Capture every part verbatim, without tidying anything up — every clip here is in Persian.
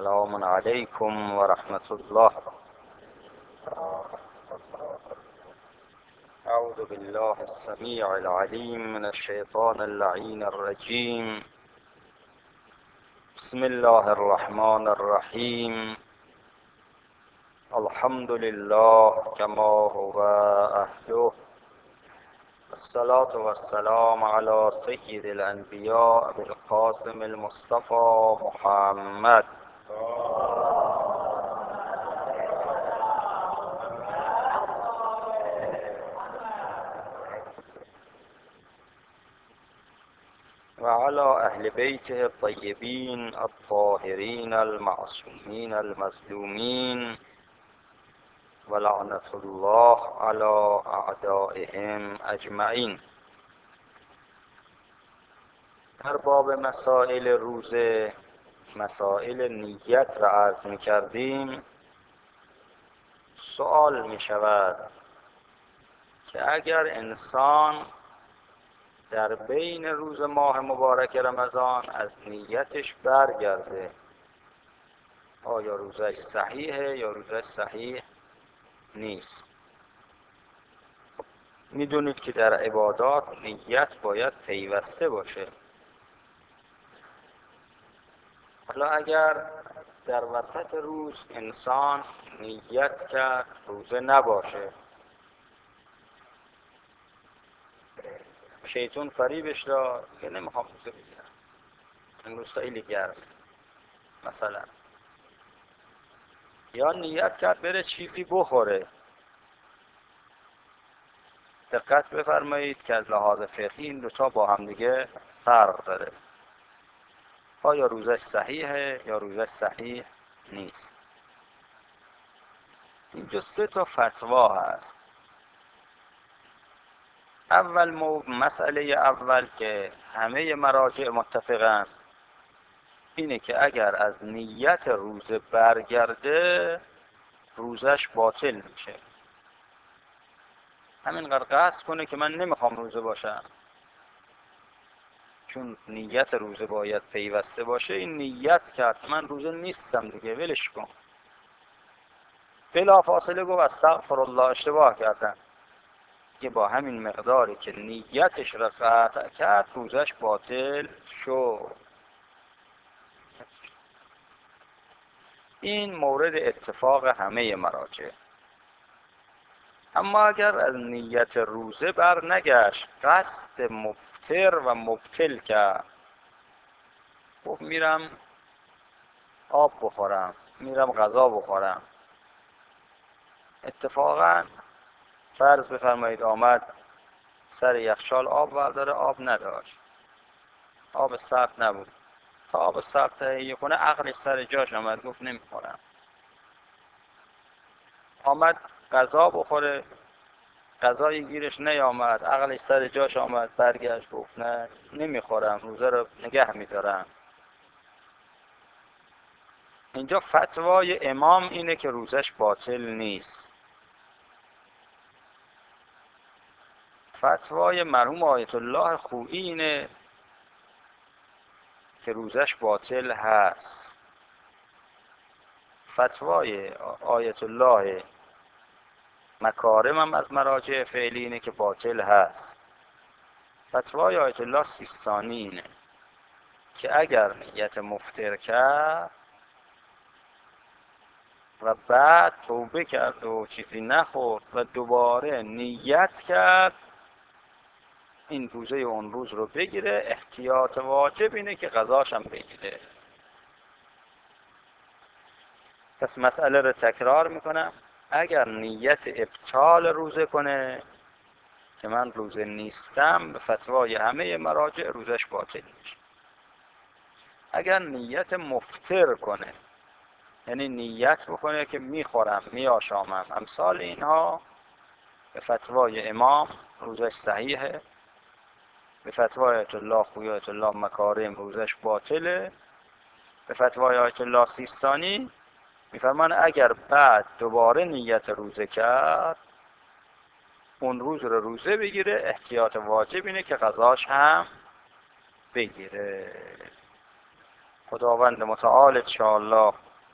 السلام علیکم و رحمت الله. اعوذ بالله السمیع العلیم من الشیطان اللعین الرجیم. بسم الله الرحمن الرحیم. الحمد لله كما هو أهله. الصلاة والسلام على سيد الأنبياء بالقاسم المصطفى محمد. وعلى أهل بيته الطيبين الطاهرين المعصومين المظلومين ولعنة الله على أعدائهم أجمعين. در باب مسائل روزه، مسائل نیت را عرض می کردیم. سوال می شود که اگر انسان در بین روز ماه مبارک رمضان از نیتش برگرده، آیا روزش صحیحه یا روزش صحیح نیست؟ میدونید که در عبادات نیت باید پیوسته باشه. حالا اگر در وسط روز انسان نیت کرد روزه نباشه، شیطان فریبش داد که نمیخوام روزه بگیرم، امروز خیلی گرمه مثلا، یا نیت کرد بره چیزی بخوره. دقت بفرمایید که از لحاظ فقهی این دوتا با هم دیگه فرق داره. آیا روزش صحیحه یا روزش صحیح نیست؟ اینجا سه تا فتوا هست. اول مسئله اول که همه مراجع متفقن اینه که اگر از نیت روزه برگرده روزش باطل میشه. همینقدر قصد کنه که من نمیخوام روزه باشم، چون نیت روزه باید پیوسته باشه. این نیت کرد من روزه نیستم دیگه، ولش کن. بلا فاصله گفت استغفر الله، اشتباه کردم. که با همین مقداری که نیتش را قطع کرد روزش باطل شد. این مورد اتفاق همه مراجع. اما اگر از نیت روزه بر نگشت، قصد مفطر و مبتل کرد، خب میرم آب بخورم، میرم غذا بخورم، اتفاقا فرض بفرمایید آمد سر یخچال آب برداره، آب نداشت، آب سرد نبود، تا آب سرد تهیه کنه عقلش سر جاش آمد، گفت نمیخورم. آمد غذا بخوره، غذای گیرش نیامد، عقلش سر جاش آمد، برگشت گفت نه نمیخورم، روزه رو نگه میدارم. اینجا فتوای امام اینه که روزش باطل نیست. فتوای مرحوم آیت الله خویی اینه که روزش باطل هست. فتوای آیت الله مکارم هم از مراجع فعلی اینه که باطل هست. فتوای آیت الله سیستانی اینه که اگر نیت مفطر کرد و بعد توبه کرد و چیزی نخورد و دوباره نیت کرد، این روزه اون روز رو بگیره. احتیاط واجب اینه که غذاش هم بگیره. پس مسئله رو تکرار میکنم. اگر نیت ابطال روزه کنه که من روزه نیستم، به فتوای همه مراجع روزش باطل میشه. اگر نیت مفطر کنه، یعنی نیت بکنه که میخورم میآشامم، امثال اینها، به فتوای امام روزش صحیحه. به فتوای آیت الله خویی، آیت الله مکارم روزش باطله. به فتوای آیت الله سیستانی میفرمان اگر بعد دوباره نیت روزه کرد، اون روز رو روزه بگیره. احتیاط واجب اینه که غذاش هم بگیره. خداوند متعال انشاءالله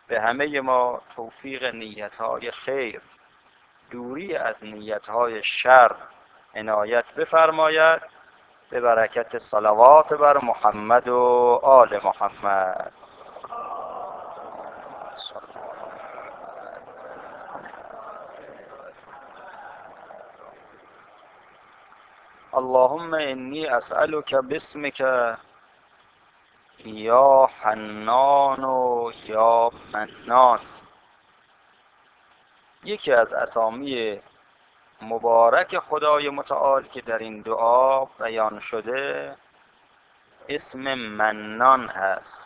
به همه ما توفیق نیت‌های خیر، دوری از نیت‌های شر عنایت بفرماید، به برکت صلوات بر محمد و آل محمد. اللهم انی اسألک باسمک یا حنان و یا منان. یکی از اسامی مبارک خدای متعال که در این دعا بیان شده اسم منان هست.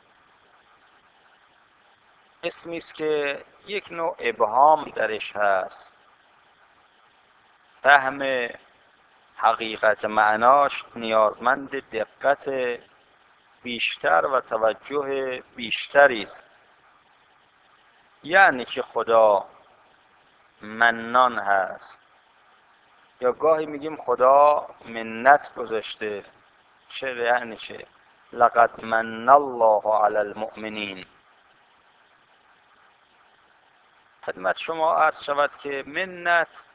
اسمی است که یک نوع ابهام درش هست، فهم حقیقت معناش نیازمند دقت بیشتر و توجه بیشتری است. یعنی که خدا منان هست، یا گاهی میگیم خدا منت گذاشته. چه یعنی چه؟ لقد من الله علی المؤمنین. خدمت شما عرض شود که منت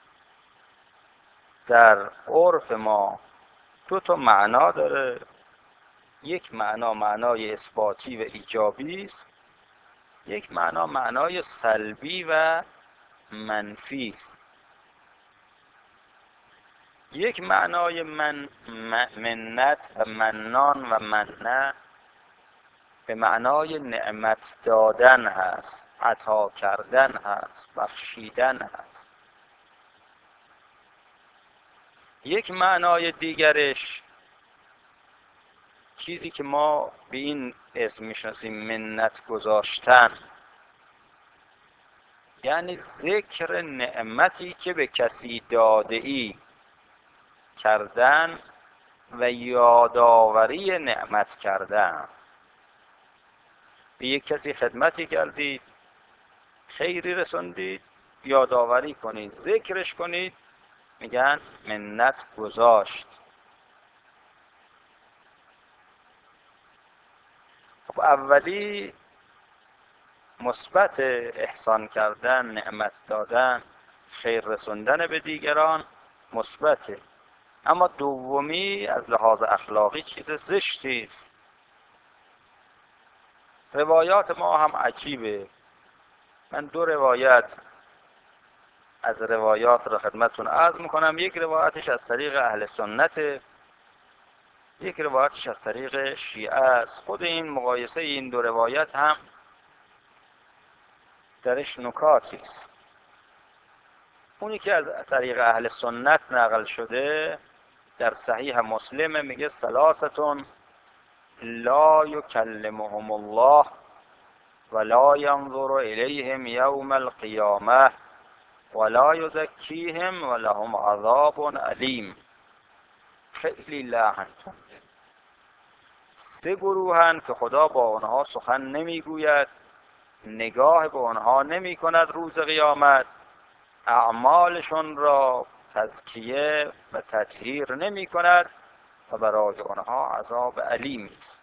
در عرف ما دو تا معنا داره. یک معنا معنای اثباتی و ایجابی است، یک معنا معنای سلبی و منفی است. یک معنای من منت و منان و منه به معنای نعمت دادن هست، عطا کردن هست، بخشیدن هست. یک معنای دیگرش چیزی که ما به این اسم میشناسیم منت گذاشتن، یعنی ذکر نعمتی که به کسی داده ای کردن و یادآوری نعمت کردن. به یک کسی خدمتی کردید، خیری رسوندید، یادآوری کنید، ذکرش کنید، میگن منت گذاشت. خب اولی مثبت احسان کردن، نعمت دادن، خیر رسوندن به دیگران مثبته. اما دومی از لحاظ اخلاقی چیز زشتی است. روایات ما هم عجیبه. من دو روایت از روایات را خدمتتون عرض میکنم. یک روایتش از طریق اهل سنت، یک روایتش از طریق شیعه است. خود این مقایسه این دو روایت هم درش نکاتی است. اونی که از طریق اهل سنت نقل شده در صحیح مسلم میگه ثلاثتون لا یکلمهم الله ولا ينظر الیهم یوم القیامه ولا یزکیهم ولهم عذاب علیم. خیلی لحن. سه گروهن که خدا با آنها سخن نمیگوید، نگاه به آنها نمی کند روز قیامت، اعمالشون را تزکیه و تطهیر نمی کند و برای آنها عذاب علیم است.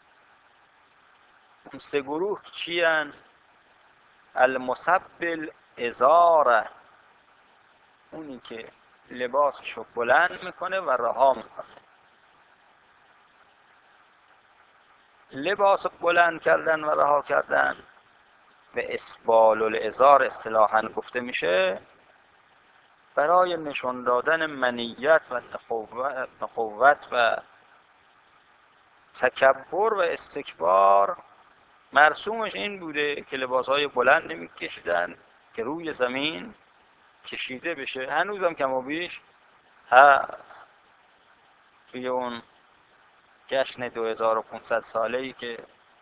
اون سه گروه چی هن؟ المسبل ازاره، اونی که لباسشو بلند میکنه و رها میکنه. لباس بلند کردن و رها کردن به اسبال الازار اصطلاحاً گفته میشه برای نشون دادن منیت و نخوت و تکبر و استکبار. مرسومش این بوده که لباسهای بلند نمیکشیدن که روی زمین کشیده بشه. هنوزم کم و بیش هست. توی اون جشن دو هزار و پانصد ساله‌ای که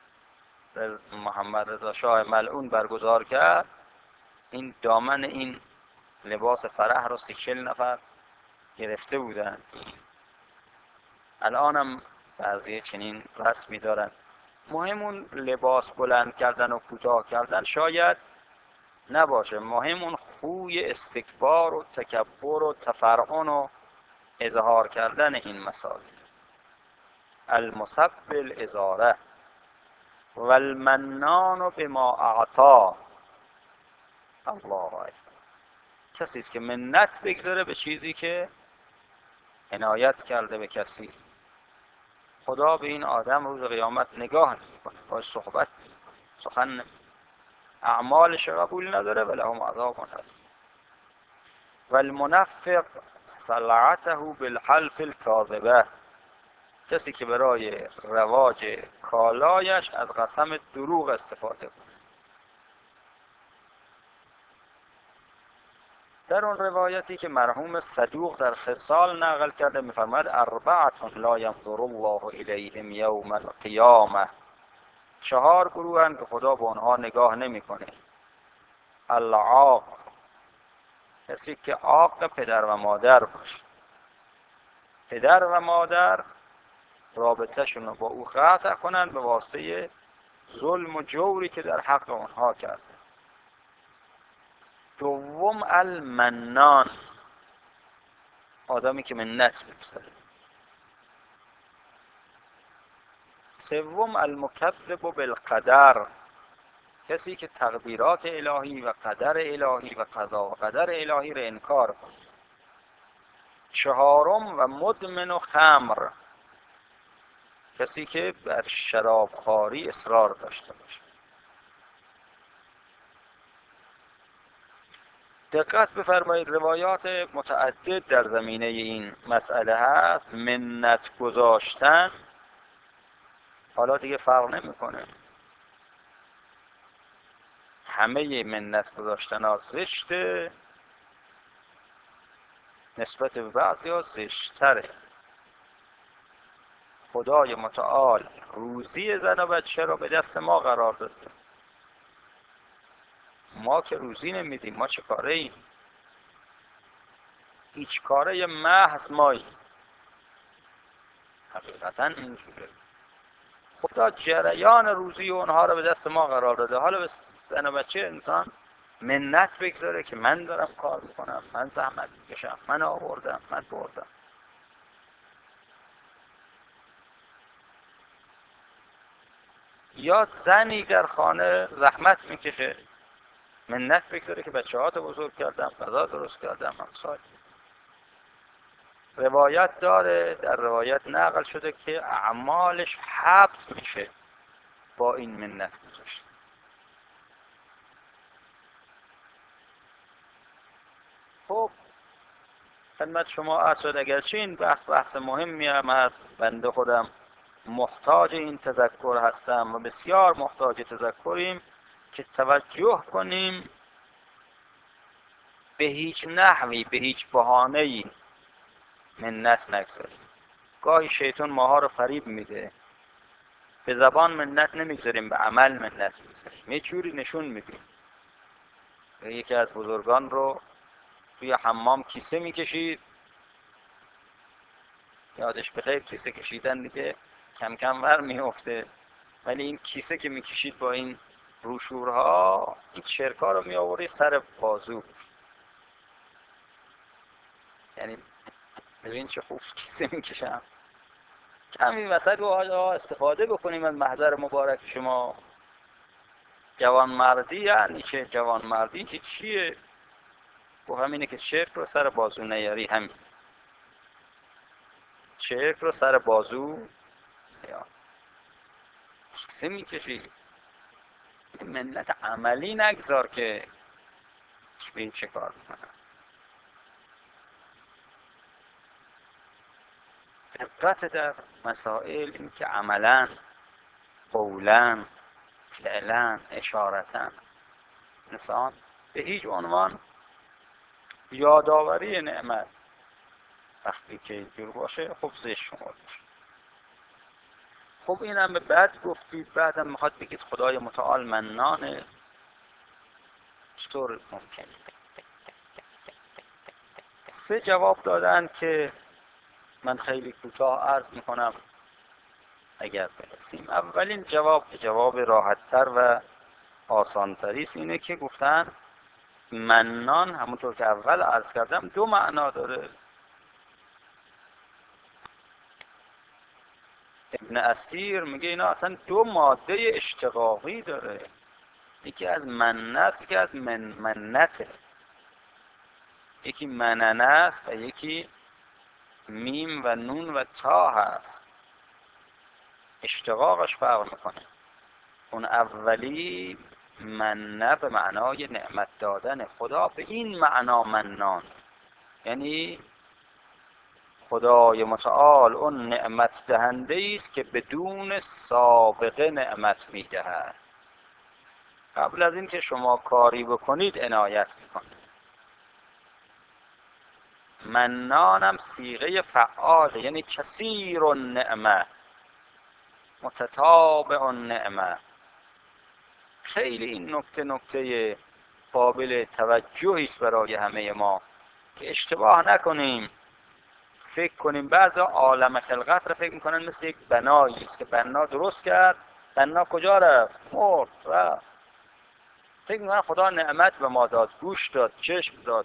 محمد رضا شاه ملعون برگزار کرد، این دامن این لباس فرح رو سی چل نفر گرفته بودن. الانم بعضی چنین رسمی دارن. مهم اون لباس بلند کردن و کوتاه کردن شاید نباشه، مهم اون خوی استکبار و تکبر و تفرعن و اظهار کردن این مسائل. المسبل ازاره و المنان بما اعطا. الله اکبر. کسی است که منت بگذاره به چیزی که عنایت کرده به کسی. خدا به این آدم روز قیامت نگاه نمی‌کنه، باش صحبت سخن اعمالش قبول نداره و لهم عذاب عظیم. و المنفق صلعته بالحلف الكاذبه. کسی که برای رواج کالایش از قسم دروغ استفاده کنه. در اون روایتی که مرحوم صدوق در خصال نقل کرده می‌فرماید اربعه لا ينظر الله الیهم یوم القیامه. چهار گروه هستند که خدا به آنها نگاه نمی‌کنه. العاق، کسی که عاق پدر و مادر باشه. پدر و مادر رابطه‌شون رو با او قطع کنن به واسطه ظلم و جوری که در حق آنها کرد. دوم المنان، آدمی که منت می‌گذاره. سوم المکذب بالقدر، کسی که تقدیرات الهی و قدر الهی و قضا و قدر الهی را انکار کنه. چهارم و مدمن و خمر، کسی که بر شرابخواری اصرار داشته باشه. دقت بفرمایید، روایات متعدد در زمینه این مسئله هست. منت گذاشتن حالا دیگه فرق نمیکنه، همه منت گذاشتن ها زشته، نسبت به بعضی ها زشتره. خدای متعال روزی زن و بچه را به دست ما قرار داده، ما که روزی نمیدیم، ما چه کاره ایم؟ هیچ کاره محض ماییم. حقیقتا اینجوره. خدا جریان روزی اونها رو به دست ما قرار داده، حالا به زن و بچه انسان منت بگذاره که من دارم کار میکنم، من زحمت میکشم، من آوردم، من بردم. یا زنی در خانه زحمت میکشه، منت بگذاره که بچه ها تو بزرگ کردم، غذا درست کردم، همسال. روایت داره، در روایت نقل شده که اعمالش حبس میشه با این منت گذاشت. خب خدمت شما عرض شد، اگرچه این بحث بحث مهمی هم هست، بنده خودم محتاج این تذکر هستم و بسیار محتاج تذکریم که توجه کنیم به هیچ نحوی، به هیچ بهانه‌ای منت نگذاریم. گاهی شیطان ماها رو فریب میده، به زبان منت نمیگذاریم، به عمل منت میگذاریم، یه جوری نشون میدیم. یکی از بزرگان رو توی حمام کیسه میکشید، یادش بخیر، کیسه کشیدن دیگه کم کم ور میفته، ولی این کیسه که میکشید با این بروشورها، این چرکا رو میآوری سر بازو. یعنی ببین چه خوب کیسه میکشم. کمی وسط استفاده بکنیم از محضر مبارک شما. جوان مردی یعنی چه؟ جوان مردی که چیه؟ و همینه که چرک رو سر بازو نیاری. همین چرک رو سر بازو یا کیسه میکشی. منت عملی نگذار که ببین چه کار میکنم. دقت در مسائل این که عملا، قولا، فعلا، اشارتا انسان به هیچ عنوان یادآوری نعمت وقتی که اینجور باشه خب زشت شما باشه. خب اینم به بعد گفتید، بعدم میخواد بگید خدای متعال منانه. چطور ممکنه؟ سه جواب دادن که من خیلی کوتاه عرض میکنم اگر برسیم. اولین جواب که جواب راحت‌تر و آسان‌تری است اینه که گفتن منان همونطور که اول عرض کردم دو معنا داره. ابن اسیر میگه اینا اصلا دو ماده اشتقاقی داره، یکی از منه است یکی از من منته، یکی مننه است و یکی میم و نون و تا هست، اشتقاقش فرق میکنه. اون اولی منه به معنای نعمت دادن، خدا به این معنا منان، یعنی خدای متعال اون نعمت دهنده است که بدون سابقه نعمت میدهد، قبل از این که شما کاری بکنید عنایت میکنه. منانم صیغه فعال، یعنی کثیر النعمه متتابع النعمه. خیلی این نکته نکته قابل توجهی است برای همه ما که اشتباه نکنیم، فکر کنیم بعضا عالم خلقت را فکر میکنن مثل یک بنایی است که بنا درست کرد، بنا کجا رفت؟ مرد رفت. فکر میکنن خدا نعمت به ما داد، گوش داد، چشم داد.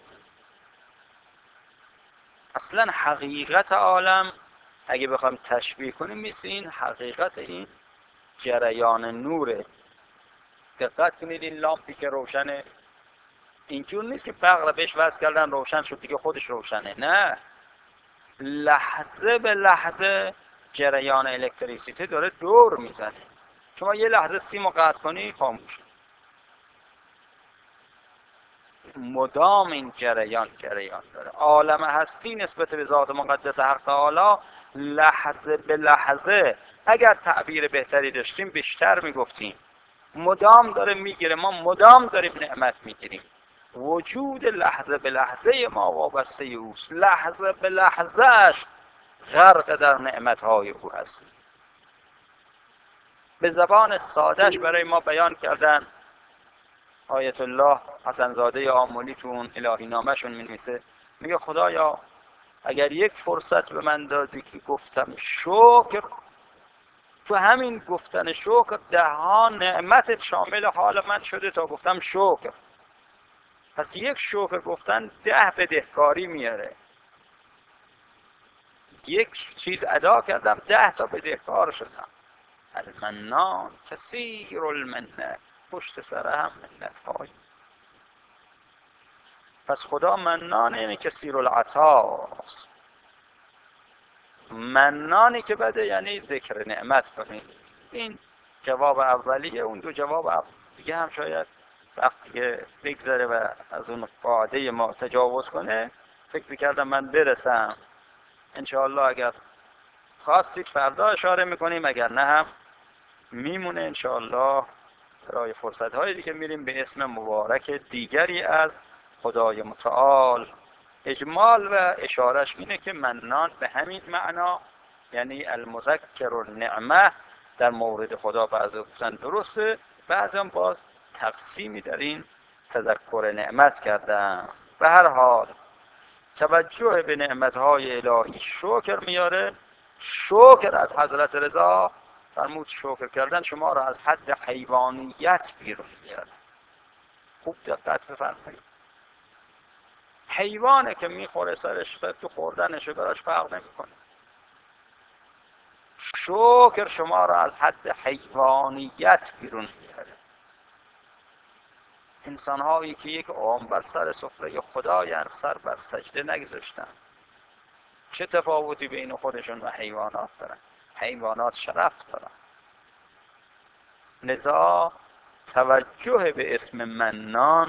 اصلا حقیقت عالم اگه بخوام تشبیه کنیم مثل این حقیقت این جریان نوره. دقت کنید این لامپی که روشنه اینجور نیست که برق را بهش وصل کردن روشن شد دیگه خودش روشنه، نه، لحظه به لحظه جریان الکتریسیته داره دور میزنه. شما یه لحظه سیمو قطع کنی خاموش، مدام این جریان جریان داره. عالم هستی نسبت به ذات مقدس حق تعالی لحظه به لحظه، اگر تعبیر بهتری داشتیم بیشتر میگفتیم، مدام داره میگیره، ما مدام داریم نعمت میگیریم. وجود لحظه به لحظه ما وابسته اوست، لحظه به لحظهش غرق در نعمتهای او هست. به زبان سادهش برای ما بیان کردن آیت الله حسن زاده آملی تو اون الهی نامشون می‌نویسه، میگه خدایا اگر یک فرصت به من دادی که گفتم شکر، تو همین گفتن شکر ده ها نعمتت شامل حال من شده تا گفتم شکر. پس یک شکر گفتن ده بدهکاری میاره. یک چیز ادا کردم ده تا بدهکار شدم. المنان کثیر المنه، پشت سر هم منت های. پس خدا منان یعنی کثیر العطاست. منانی که بده یعنی ذکر نعمت کنید. این جواب اولیه. اون دو جواب دیگه هم شاید وقتی که بگذره و از اون قاعده ما تجاوز کنه فکر میکردم من برسم. انشاءالله اگر خواستید فردا اشاره میکنیم، اگر نه هم میمونه انشاءالله. برای فرصت های دیگه میریم به اسم مبارک دیگری از خدای متعال. اجمال و اشارش اینه که منان به همین معنا، یعنی المذکر النعمه، در مورد خدا بعضی گفتن درسته، بعضی هم باز تقسیمی در این تذکر نعمت کردن. به هر حال توجه به نعمتهای الهی شکر میاره. شکر از حضرت رضا فرمود شکر کردن شما را از حد حیوانیت بیرون میاره. خوب دقت بفرمایید. حیوانه که میخوره سرش تو خوردنش براش فرق نمیکنه. شکر شما را از حد حیوانیت بیرون میاره. انسان هایی که یک عمر بر سر سفره خدایند سر بر سجده نگذاشتن، چه تفاوتی بین خودشون و حیوانات دارن؟ حیوانات شرف دارن. لذا توجه به اسم منان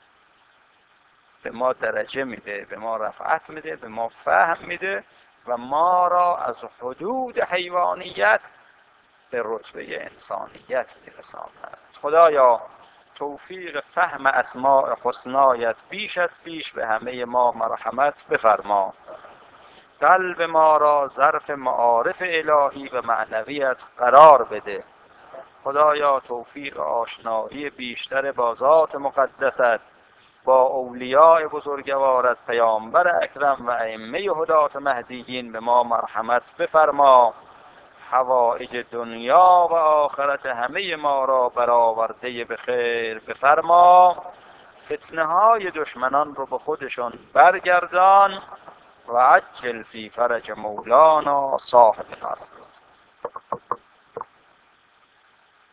به ما درجه میده، به ما رفعت میده، به ما فهم میده و ما را از حدود حیوانیت به رتبه انسانیت میرساند. خدایا توفیق فهم اسماء حسنایت بیش از پیش به همه ما مرحمت بفرما. قلب ما را ظرف معارف الهی و معنویت قرار بده. خدایا توفیق آشنایی بیشتر با ذات مقدست، با اولیاء بزرگوارت، پیامبر اکرم و ائمه هدات مهدیین به ما مرحمت بفرما. حوائج دنیا و آخرت همه ما را برآورده به خیر بفرما. فتنه های دشمنان رو به خودشون برگردان و عجل فی فرج مولانا صاحب نصر.